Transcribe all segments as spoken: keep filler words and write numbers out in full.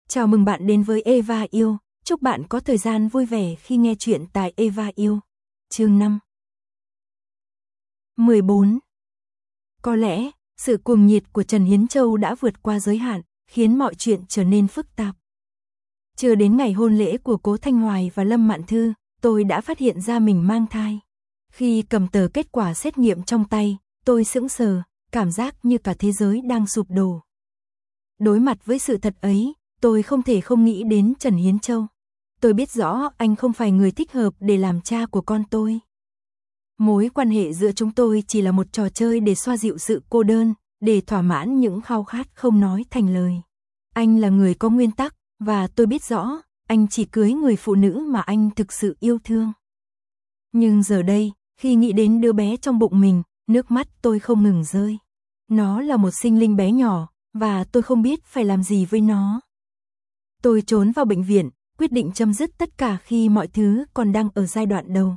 Chào mừng bạn đến với Eva Yêu, chúc bạn có thời gian vui vẻ khi nghe chuyện tại Eva Yêu. Chương năm. mười bốn. Có lẽ, sự cuồng nhiệt của Trần Hiến Châu đã vượt qua giới hạn, khiến mọi chuyện trở nên phức tạp. Chưa đến ngày hôn lễ của Cố Thanh Hoài và Lâm Mạn Thư, tôi đã phát hiện ra mình mang thai. Khi cầm tờ kết quả xét nghiệm trong tay, tôi sững sờ, cảm giác như cả thế giới đang sụp đổ. Đối mặt với sự thật ấy, tôi không thể không nghĩ đến Trần Hiến Châu. Tôi biết rõ anh không phải người thích hợp để làm cha của con tôi. Mối quan hệ giữa chúng tôi chỉ là một trò chơi để xoa dịu sự cô đơn, để thỏa mãn những khao khát không nói thành lời. Anh là người có nguyên tắc, và tôi biết rõ, anh chỉ cưới người phụ nữ mà anh thực sự yêu thương. Nhưng giờ đây, khi nghĩ đến đứa bé trong bụng mình, nước mắt tôi không ngừng rơi. Nó là một sinh linh bé nhỏ, và tôi không biết phải làm gì với nó. Tôi trốn vào bệnh viện, quyết định chấm dứt tất cả khi mọi thứ còn đang ở giai đoạn đầu.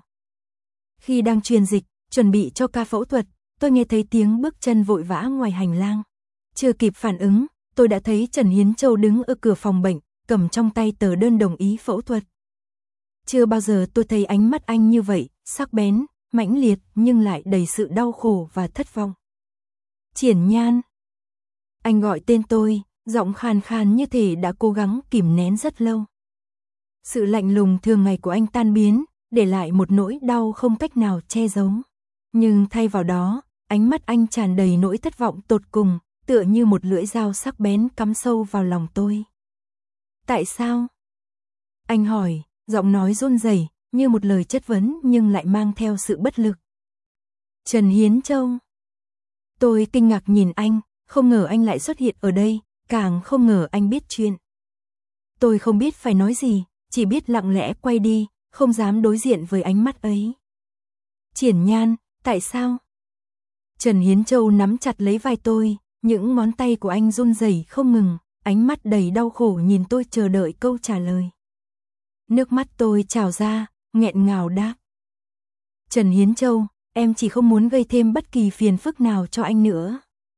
Khi đang truyền dịch, chuẩn bị cho ca phẫu thuật, tôi nghe thấy tiếng bước chân vội vã ngoài hành lang. Chưa kịp phản ứng, tôi đã thấy Trần Hiến Châu đứng ở cửa phòng bệnh, cầm trong tay tờ đơn đồng ý phẫu thuật. Chưa bao giờ tôi thấy ánh mắt anh như vậy, sắc bén, mãnh liệt nhưng lại đầy sự đau khổ và thất vọng. Triển Nhan. Anh gọi tên tôi, giọng khàn khàn như thể đã cố gắng kìm nén rất lâu. Sự lạnh lùng thường ngày của anh tan biến, để lại một nỗi đau không cách nào che giấu. Nhưng thay vào đó, ánh mắt anh tràn đầy nỗi thất vọng tột cùng, tựa như một lưỡi dao sắc bén cắm sâu vào lòng tôi. Tại sao? Anh hỏi, giọng nói run rẩy, như một lời chất vấn nhưng lại mang theo sự bất lực. Trần Hiến Châu. Tôi kinh ngạc nhìn anh, không ngờ anh lại xuất hiện ở đây, càng không ngờ anh biết chuyện. Tôi không biết phải nói gì, chỉ biết lặng lẽ quay đi, không dám đối diện với ánh mắt ấy. Triển Nhan, tại sao? Trần Hiến Châu nắm chặt lấy vai tôi, những ngón tay của anh run rẩy không ngừng, ánh mắt đầy đau khổ nhìn tôi chờ đợi câu trả lời. Nước mắt tôi trào ra, nghẹn ngào đáp. Trần Hiến Châu, em chỉ không muốn gây thêm bất kỳ phiền phức nào cho anh nữa.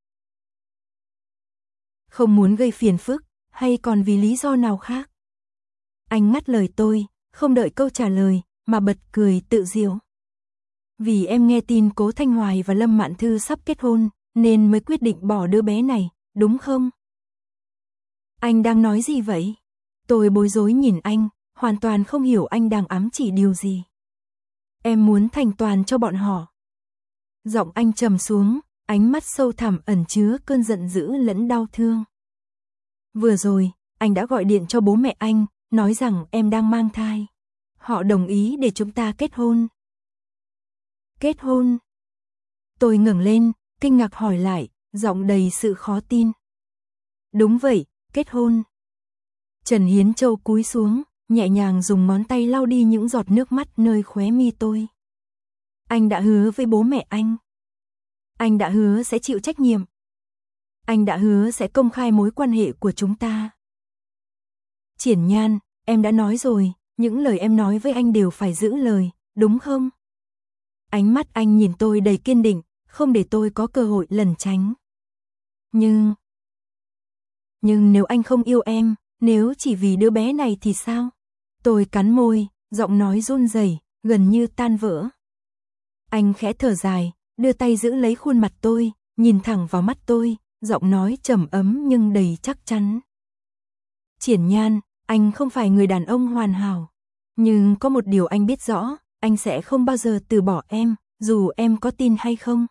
Không muốn gây phiền phức, hay còn vì lý do nào khác? Anh ngắt lời tôi, không đợi câu trả lời, mà bật cười tự diệu. Vì em nghe tin Cố Thanh Hoài và Lâm Mạn Thư sắp kết hôn, nên mới quyết định bỏ đứa bé này, đúng không? Anh đang nói gì vậy? Tôi bối rối nhìn anh, hoàn toàn không hiểu anh đang ám chỉ điều gì. Em muốn thành toàn cho bọn họ. Giọng anh trầm xuống, ánh mắt sâu thẳm ẩn chứa cơn giận dữ lẫn đau thương. Vừa rồi, anh đã gọi điện cho bố mẹ anh, nói rằng em đang mang thai. Họ đồng ý để chúng ta kết hôn. Kết hôn? Tôi ngẩng lên, kinh ngạc hỏi lại, giọng đầy sự khó tin. Đúng vậy, kết hôn. Trần Hiến Châu cúi xuống, nhẹ nhàng dùng ngón tay lau đi những giọt nước mắt nơi khóe mi tôi. Anh đã hứa với bố mẹ anh. Anh đã hứa sẽ chịu trách nhiệm. Anh đã hứa sẽ công khai mối quan hệ của chúng ta. Triển Nhan, em đã nói rồi, những lời em nói với anh đều phải giữ lời, đúng không? Ánh mắt anh nhìn tôi đầy kiên định, không để tôi có cơ hội lẩn tránh. Nhưng... Nhưng nếu anh không yêu em, nếu chỉ vì đứa bé này thì sao? Tôi cắn môi, giọng nói run rẩy, gần như tan vỡ. Anh khẽ thở dài, đưa tay giữ lấy khuôn mặt tôi, nhìn thẳng vào mắt tôi, giọng nói trầm ấm nhưng đầy chắc chắn. Triển Nhan, anh không phải người đàn ông hoàn hảo. Nhưng có một điều anh biết rõ, anh sẽ không bao giờ từ bỏ em, dù em có tin hay không.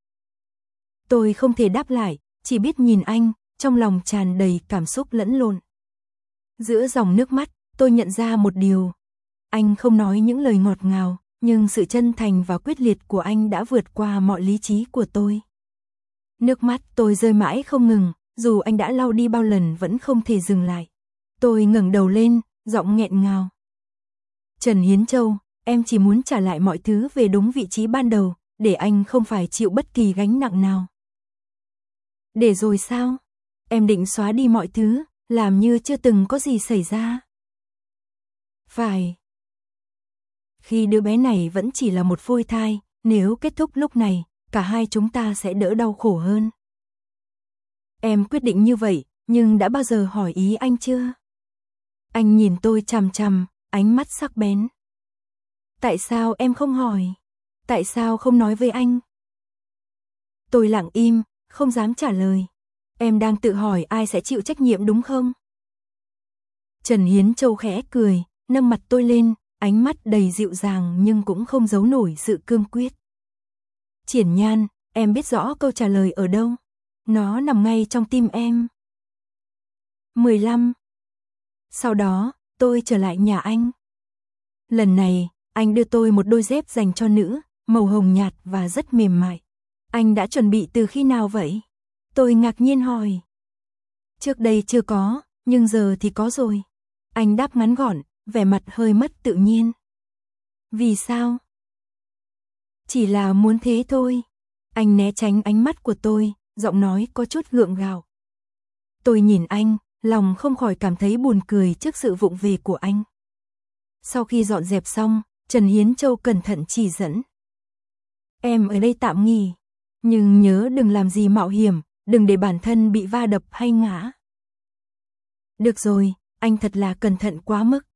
Tôi không thể đáp lại, chỉ biết nhìn anh, trong lòng tràn đầy cảm xúc lẫn lộn. Giữa dòng nước mắt, tôi nhận ra một điều. Anh không nói những lời ngọt ngào, nhưng sự chân thành và quyết liệt của anh đã vượt qua mọi lý trí của tôi. Nước mắt tôi rơi mãi không ngừng, dù anh đã lau đi bao lần vẫn không thể dừng lại. Tôi ngẩng đầu lên, giọng nghẹn ngào. Trần Hiến Châu, em chỉ muốn trả lại mọi thứ về đúng vị trí ban đầu, để anh không phải chịu bất kỳ gánh nặng nào. Để rồi sao? Em định xóa đi mọi thứ, làm như chưa từng có gì xảy ra. Phải. Khi đứa bé này vẫn chỉ là một phôi thai, nếu kết thúc lúc này, cả hai chúng ta sẽ đỡ đau khổ hơn. Em quyết định như vậy, nhưng đã bao giờ hỏi ý anh chưa? Anh nhìn tôi chằm chằm, ánh mắt sắc bén. Tại sao em không hỏi? Tại sao không nói với anh? Tôi lặng im, không dám trả lời. Em đang tự hỏi ai sẽ chịu trách nhiệm đúng không? Trần Hiến Châu khẽ cười, nâng mặt tôi lên, ánh mắt đầy dịu dàng nhưng cũng không giấu nổi sự cương quyết. Triển Nhan, em biết rõ câu trả lời ở đâu. Nó nằm ngay trong tim em. mười lăm. Sau đó, tôi trở lại nhà anh. Lần này, anh đưa tôi một đôi dép dành cho nữ, màu hồng nhạt và rất mềm mại. Anh đã chuẩn bị từ khi nào vậy? Tôi ngạc nhiên hỏi. Trước đây chưa có, nhưng giờ thì có rồi. Anh đáp ngắn gọn, vẻ mặt hơi mất tự nhiên. Vì sao? Chỉ là muốn thế thôi. Anh né tránh ánh mắt của tôi, giọng nói có chút gượng gạo. Tôi nhìn anh, lòng không khỏi cảm thấy buồn cười trước sự vụng về của anh. Sau khi dọn dẹp xong, Trần Hiến Châu cẩn thận chỉ dẫn. Em ở đây tạm nghỉ, nhưng nhớ đừng làm gì mạo hiểm, đừng để bản thân bị va đập hay ngã. Được rồi, anh thật là cẩn thận quá mức.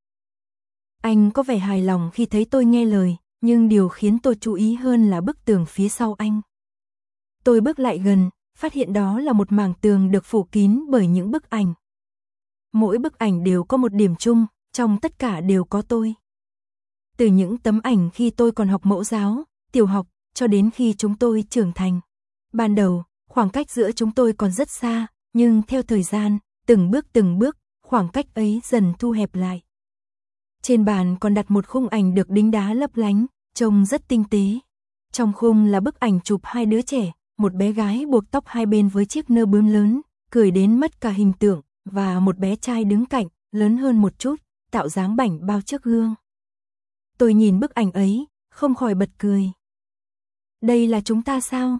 Anh có vẻ hài lòng khi thấy tôi nghe lời, nhưng điều khiến tôi chú ý hơn là bức tường phía sau anh. Tôi bước lại gần, phát hiện đó là một mảng tường được phủ kín bởi những bức ảnh. Mỗi bức ảnh đều có một điểm chung, trong tất cả đều có tôi. Từ những tấm ảnh khi tôi còn học mẫu giáo, tiểu học, cho đến khi chúng tôi trưởng thành. Ban đầu, khoảng cách giữa chúng tôi còn rất xa, nhưng theo thời gian, từng bước từng bước, khoảng cách ấy dần thu hẹp lại. Trên bàn còn đặt một khung ảnh được đính đá lấp lánh, trông rất tinh tế. Trong khung là bức ảnh chụp hai đứa trẻ, một bé gái buộc tóc hai bên với chiếc nơ bướm lớn, cười đến mất cả hình tượng, và một bé trai đứng cạnh, lớn hơn một chút, tạo dáng bảnh bao trước gương. Tôi nhìn bức ảnh ấy, không khỏi bật cười. Đây là chúng ta sao?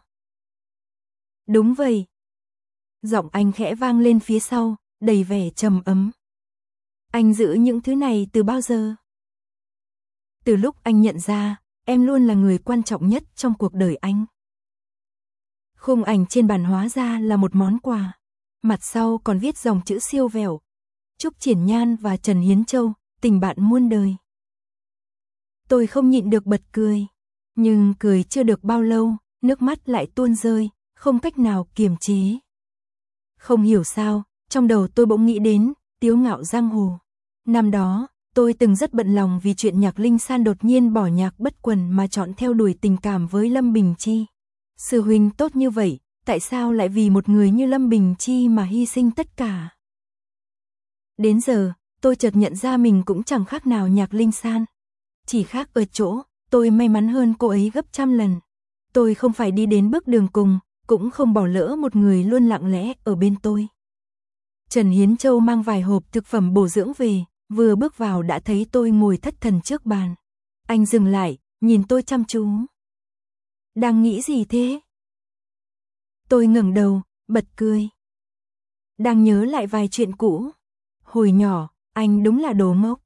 Đúng vậy. Giọng anh khẽ vang lên phía sau, đầy vẻ trầm ấm. Anh giữ những thứ này từ bao giờ? Từ lúc anh nhận ra, em luôn là người quan trọng nhất trong cuộc đời anh. Khung ảnh trên bàn hóa ra là một món quà. Mặt sau còn viết dòng chữ siêu vẹo. Chúc Triển Nhan và Trần Hiến Châu, tình bạn muôn đời. Tôi không nhịn được bật cười. Nhưng cười chưa được bao lâu, nước mắt lại tuôn rơi, không cách nào kiềm chế. Không hiểu sao, trong đầu tôi bỗng nghĩ đến Tiếu Ngạo Giang Hồ. Năm đó, tôi từng rất bận lòng vì chuyện Nhạc Linh San đột nhiên bỏ nhạc bất quần mà chọn theo đuổi tình cảm với Lâm Bình Chi. Sư huynh tốt như vậy, tại sao lại vì một người như Lâm Bình Chi mà hy sinh tất cả? Đến giờ, tôi chợt nhận ra mình cũng chẳng khác nào Nhạc Linh San. Chỉ khác ở chỗ, tôi may mắn hơn cô ấy gấp trăm lần. Tôi không phải đi đến bước đường cùng, cũng không bỏ lỡ một người luôn lặng lẽ ở bên tôi. Trần Hiến Châu mang vài hộp thực phẩm bổ dưỡng về, vừa bước vào đã thấy tôi ngồi thất thần trước bàn. Anh dừng lại, nhìn tôi chăm chú. Đang nghĩ gì thế? Tôi ngẩng đầu, bật cười. Đang nhớ lại vài chuyện cũ. Hồi nhỏ, anh đúng là đồ ngốc.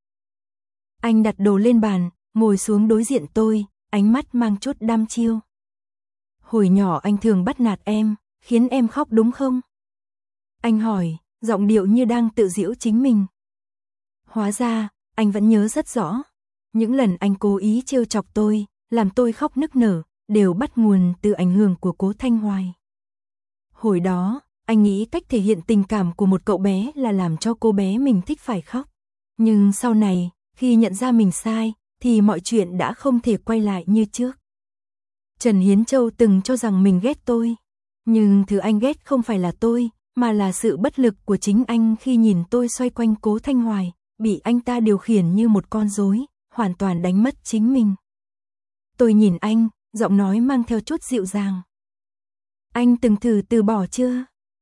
Anh đặt đồ lên bàn, ngồi xuống đối diện tôi, ánh mắt mang chút đăm chiêu. Hồi nhỏ anh thường bắt nạt em, khiến em khóc đúng không? Anh hỏi, giọng điệu như đang tự giễu chính mình. Hóa ra, anh vẫn nhớ rất rõ. Những lần anh cố ý trêu chọc tôi, làm tôi khóc nức nở, đều bắt nguồn từ ảnh hưởng của Cố Thanh Hoài. Hồi đó, anh nghĩ cách thể hiện tình cảm của một cậu bé là làm cho cô bé mình thích phải khóc. Nhưng sau này, khi nhận ra mình sai, thì mọi chuyện đã không thể quay lại như trước. Trần Hiến Châu từng cho rằng mình ghét tôi. Nhưng thứ anh ghét không phải là tôi, mà là sự bất lực của chính anh khi nhìn tôi xoay quanh Cố Thanh Hoài, bị anh ta điều khiển như một con rối, hoàn toàn đánh mất chính mình. Tôi nhìn anh, giọng nói mang theo chút dịu dàng. Anh từng thử từ bỏ chưa?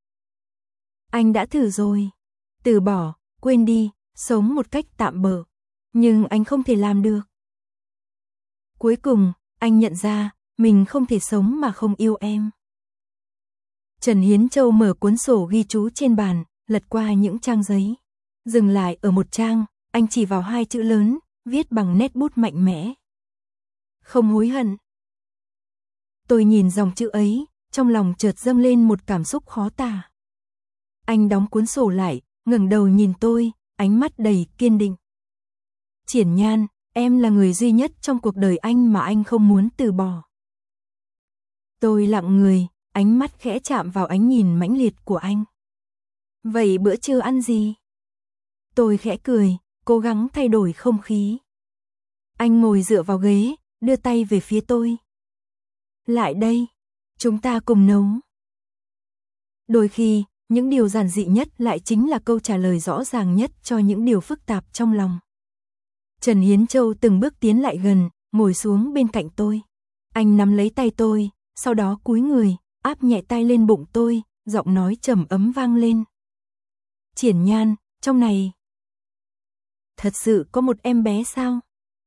Anh đã thử rồi. Từ bỏ, quên đi, sống một cách tạm bợ. Nhưng anh không thể làm được. Cuối cùng, anh nhận ra, mình không thể sống mà không yêu em. Trần Hiến Châu mở cuốn sổ ghi chú trên bàn, lật qua những trang giấy. Dừng lại ở một trang, anh chỉ vào hai chữ lớn, viết bằng nét bút mạnh mẽ. Không hối hận. Tôi nhìn dòng chữ ấy, trong lòng chợt dâng lên một cảm xúc khó tả. Anh đóng cuốn sổ lại, ngẩng đầu nhìn tôi, ánh mắt đầy kiên định. Triển Nhan, em là người duy nhất trong cuộc đời anh mà anh không muốn từ bỏ. Tôi lặng người, ánh mắt khẽ chạm vào ánh nhìn mãnh liệt của anh. Vậy bữa trưa ăn gì? Tôi khẽ cười, cố gắng thay đổi không khí. Anh ngồi dựa vào ghế, đưa tay về phía tôi. Lại đây, chúng ta cùng nấu. Đôi khi, những điều giản dị nhất lại chính là câu trả lời rõ ràng nhất cho những điều phức tạp trong lòng. Trần Hiến Châu từng bước tiến lại gần, ngồi xuống bên cạnh tôi. Anh nắm lấy tay tôi, sau đó cúi người, áp nhẹ tay lên bụng tôi, giọng nói trầm ấm vang lên. Triển Nhan, trong này thật sự có một em bé sao?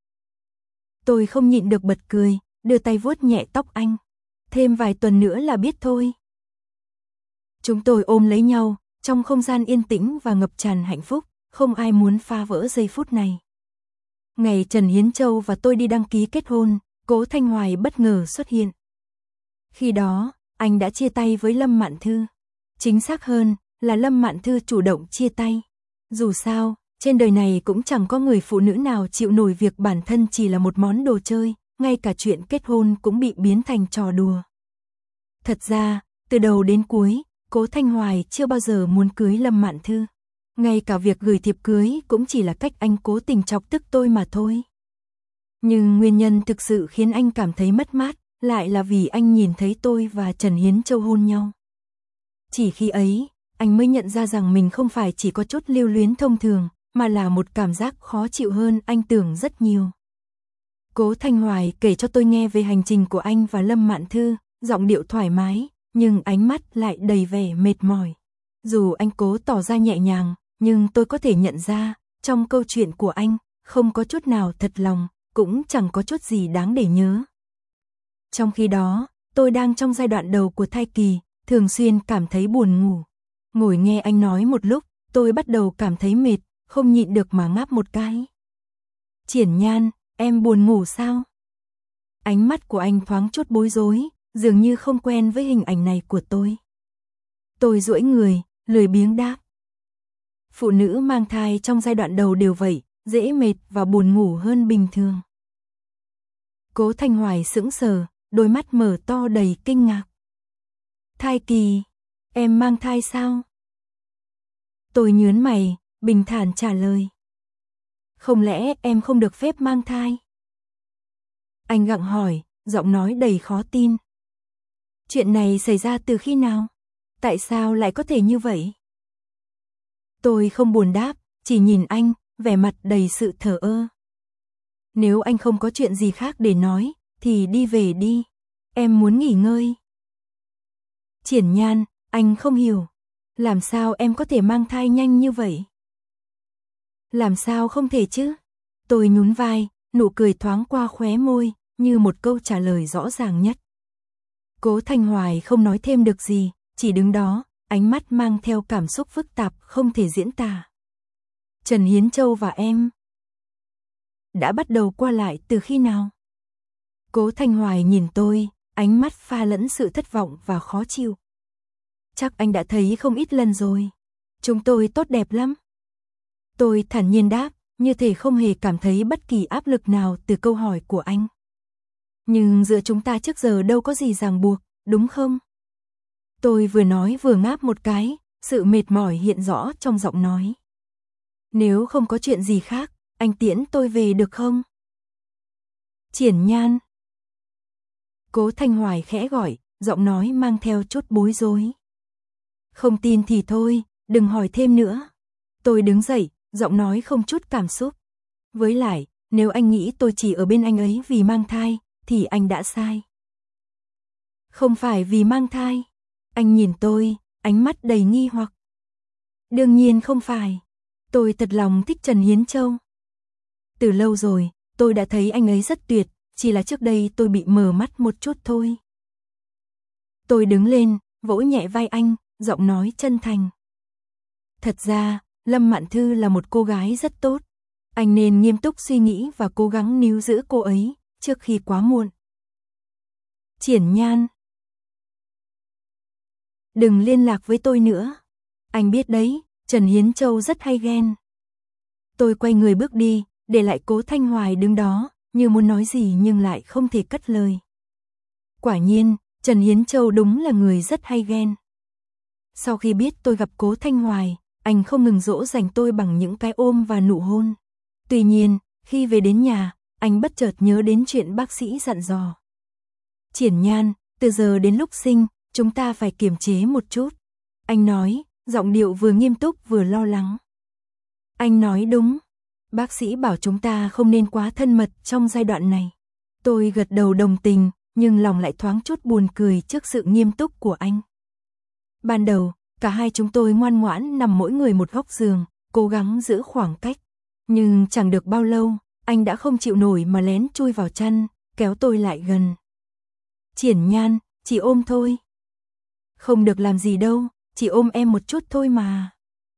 Tôi không nhịn được bật cười, đưa tay vuốt nhẹ tóc anh. Thêm vài tuần nữa là biết thôi. Chúng tôi ôm lấy nhau, trong không gian yên tĩnh và ngập tràn hạnh phúc, không ai muốn phá vỡ giây phút này. Ngày Trần Hiến Châu và tôi đi đăng ký kết hôn, Cố Thanh Hoài bất ngờ xuất hiện. Khi đó, anh đã chia tay với Lâm Mạn Thư. Chính xác hơn, là Lâm Mạn Thư chủ động chia tay. Dù sao, trên đời này cũng chẳng có người phụ nữ nào chịu nổi việc bản thân chỉ là một món đồ chơi, ngay cả chuyện kết hôn cũng bị biến thành trò đùa. Thật ra, từ đầu đến cuối, Cố Thanh Hoài chưa bao giờ muốn cưới Lâm Mạn Thư. Ngay cả việc gửi thiệp cưới cũng chỉ là cách anh cố tình chọc tức tôi mà thôi. Nhưng nguyên nhân thực sự khiến anh cảm thấy mất mát, lại là vì anh nhìn thấy tôi và Trần Hiến Châu hôn nhau. Chỉ khi ấy, anh mới nhận ra rằng mình không phải chỉ có chút lưu luyến thông thường, mà là một cảm giác khó chịu hơn anh tưởng rất nhiều. Cố Thanh Hoài kể cho tôi nghe về hành trình của anh và Lâm Mạn Thư, giọng điệu thoải mái, nhưng ánh mắt lại đầy vẻ mệt mỏi. Dù anh cố tỏ ra nhẹ nhàng, nhưng tôi có thể nhận ra, trong câu chuyện của anh, không có chút nào thật lòng, cũng chẳng có chút gì đáng để nhớ. Trong khi đó, tôi đang trong giai đoạn đầu của thai kỳ, thường xuyên cảm thấy buồn ngủ. Ngồi nghe anh nói một lúc, tôi bắt đầu cảm thấy mệt, không nhịn được mà ngáp một cái. Triển Nhan, em buồn ngủ sao? Ánh mắt của anh thoáng chút bối rối, dường như không quen với hình ảnh này của tôi. Tôi duỗi người, lười biếng đáp. Phụ nữ mang thai trong giai đoạn đầu đều vậy, dễ mệt và buồn ngủ hơn bình thường. Cố Thanh Hoài sững sờ, đôi mắt mở to đầy kinh ngạc. Thai kỳ, em mang thai sao? Tôi nhướng mày, bình thản trả lời. Không lẽ em không được phép mang thai? Anh gặng hỏi, giọng nói đầy khó tin. Chuyện này xảy ra từ khi nào? Tại sao lại có thể như vậy? Tôi không buồn đáp, chỉ nhìn anh, vẻ mặt đầy sự thờ ơ. Nếu anh không có chuyện gì khác để nói, thì đi về đi. Em muốn nghỉ ngơi. Triển Nhan, anh không hiểu. Làm sao em có thể mang thai nhanh như vậy? Làm sao không thể chứ? Tôi nhún vai, nụ cười thoáng qua khóe môi, như một câu trả lời rõ ràng nhất. Cố Thanh Hoài không nói thêm được gì, chỉ đứng đó, ánh mắt mang theo cảm xúc phức tạp không thể diễn tả. Trần Hiến Châu và em đã bắt đầu qua lại từ khi nào? Cố Thanh Hoài nhìn tôi, ánh mắt pha lẫn sự thất vọng và khó chịu. Chắc anh đã thấy không ít lần rồi. Chúng tôi tốt đẹp lắm. Tôi thản nhiên đáp, như thể không hề cảm thấy bất kỳ áp lực nào từ câu hỏi của anh. Nhưng giữa chúng ta trước giờ đâu có gì ràng buộc, đúng không? Tôi vừa nói vừa ngáp một cái, sự mệt mỏi hiện rõ trong giọng nói. Nếu không có chuyện gì khác, anh tiễn tôi về được không? Triển Nhan. Cố Thanh Hoài khẽ gọi, giọng nói mang theo chút bối rối. Không tin thì thôi, đừng hỏi thêm nữa. Tôi đứng dậy, giọng nói không chút cảm xúc. Với lại, nếu anh nghĩ tôi chỉ ở bên anh ấy vì mang thai, thì anh đã sai. Không phải vì mang thai. Anh nhìn tôi, ánh mắt đầy nghi hoặc. Đương nhiên không phải. Tôi thật lòng thích Trần Hiến Châu. Từ lâu rồi, tôi đã thấy anh ấy rất tuyệt, chỉ là trước đây tôi bị mờ mắt một chút thôi. Tôi đứng lên, vỗ nhẹ vai anh, giọng nói chân thành. Thật ra, Lâm Mạn Thư là một cô gái rất tốt. Anh nên nghiêm túc suy nghĩ và cố gắng níu giữ cô ấy, trước khi quá muộn. Triển Nhan. Đừng liên lạc với tôi nữa. Anh biết đấy, Trần Hiến Châu rất hay ghen. Tôi quay người bước đi, để lại Cố Thanh Hoài đứng đó, như muốn nói gì nhưng lại không thể cất lời. Quả nhiên, Trần Hiến Châu đúng là người rất hay ghen. Sau khi biết tôi gặp Cố Thanh Hoài, anh không ngừng dỗ dành tôi bằng những cái ôm và nụ hôn. Tuy nhiên, khi về đến nhà, anh bất chợt nhớ đến chuyện bác sĩ dặn dò. Triển Nhan, từ giờ đến lúc sinh, chúng ta phải kiềm chế một chút. Anh nói, giọng điệu vừa nghiêm túc vừa lo lắng. Anh nói đúng. Bác sĩ bảo chúng ta không nên quá thân mật trong giai đoạn này. Tôi gật đầu đồng tình, nhưng lòng lại thoáng chút buồn cười trước sự nghiêm túc của anh. Ban đầu, cả hai chúng tôi ngoan ngoãn nằm mỗi người một góc giường, cố gắng giữ khoảng cách. Nhưng chẳng được bao lâu, anh đã không chịu nổi mà lén chui vào chăn, kéo tôi lại gần. Triển Nhan, chỉ ôm thôi. Không được làm gì đâu, chỉ ôm em một chút thôi mà.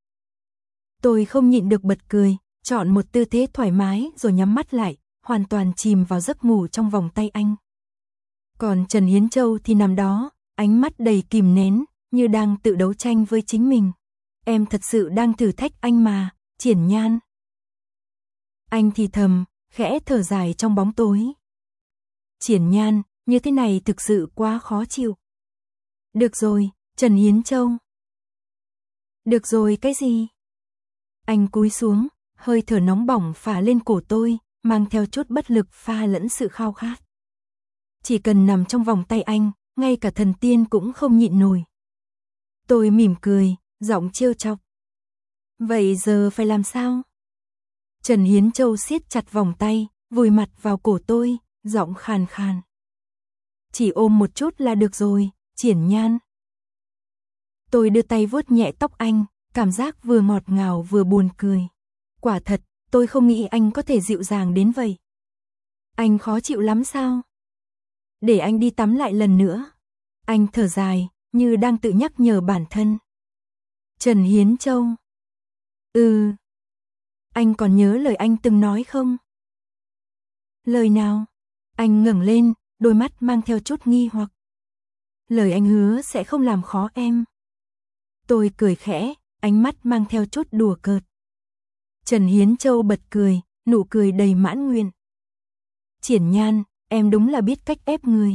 Tôi không nhịn được bật cười, chọn một tư thế thoải mái rồi nhắm mắt lại, hoàn toàn chìm vào giấc ngủ trong vòng tay anh. Còn Trần Hiến Châu thì nằm đó, ánh mắt đầy kìm nén, như đang tự đấu tranh với chính mình. Em thật sự đang thử thách anh mà, Triển Nhan. Anh thì thầm, khẽ thở dài trong bóng tối. Triển Nhan, như thế này thực sự quá khó chịu. Được rồi, Trần Hiến Châu. Được rồi cái gì? Anh cúi xuống, hơi thở nóng bỏng phả lên cổ tôi, mang theo chút bất lực pha lẫn sự khao khát. Chỉ cần nằm trong vòng tay anh, ngay cả thần tiên cũng không nhịn nổi. Tôi mỉm cười, giọng trêu chọc. Vậy giờ phải làm sao? Trần Hiến Châu siết chặt vòng tay, vùi mặt vào cổ tôi, giọng khàn khàn. Chỉ ôm một chút là được rồi, Triển Nhan. Tôi đưa tay vuốt nhẹ tóc anh, cảm giác vừa ngọt ngào vừa buồn cười. Quả thật, tôi không nghĩ anh có thể dịu dàng đến vậy. Anh khó chịu lắm sao? Để anh đi tắm lại lần nữa. Anh thở dài, như đang tự nhắc nhở bản thân. Trần Hiến Châu. Ừ. Anh còn nhớ lời anh từng nói không? Lời nào? Anh ngẩng lên, đôi mắt mang theo chút nghi hoặc. Lời anh hứa sẽ không làm khó em. Tôi cười khẽ, ánh mắt mang theo chút đùa cợt. Trần Hiến Châu bật cười, nụ cười đầy mãn nguyện. Triển Nhan, em đúng là biết cách ép người.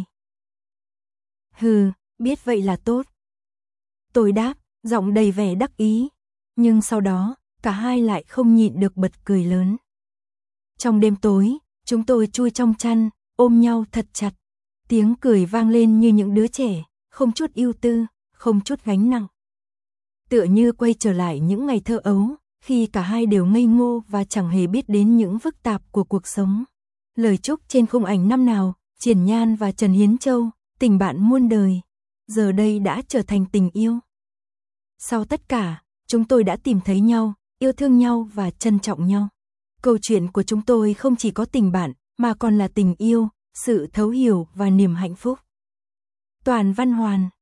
Hừ, biết vậy là tốt. Tôi đáp, giọng đầy vẻ đắc ý. Nhưng sau đó, cả hai lại không nhịn được bật cười lớn. Trong đêm tối, chúng tôi chui trong chăn, ôm nhau thật chặt. Tiếng cười vang lên như những đứa trẻ, không chút ưu tư, không chút gánh nặng. Tựa như quay trở lại những ngày thơ ấu, khi cả hai đều ngây ngô và chẳng hề biết đến những phức tạp của cuộc sống. Lời chúc trên khung ảnh năm nào, Triển Nhan và Trần Hiến Châu, tình bạn muôn đời, giờ đây đã trở thành tình yêu. Sau tất cả, chúng tôi đã tìm thấy nhau, yêu thương nhau và trân trọng nhau. Câu chuyện của chúng tôi không chỉ có tình bạn, mà còn là tình yêu, sự thấu hiểu và niềm hạnh phúc. Toàn Văn Hoàn.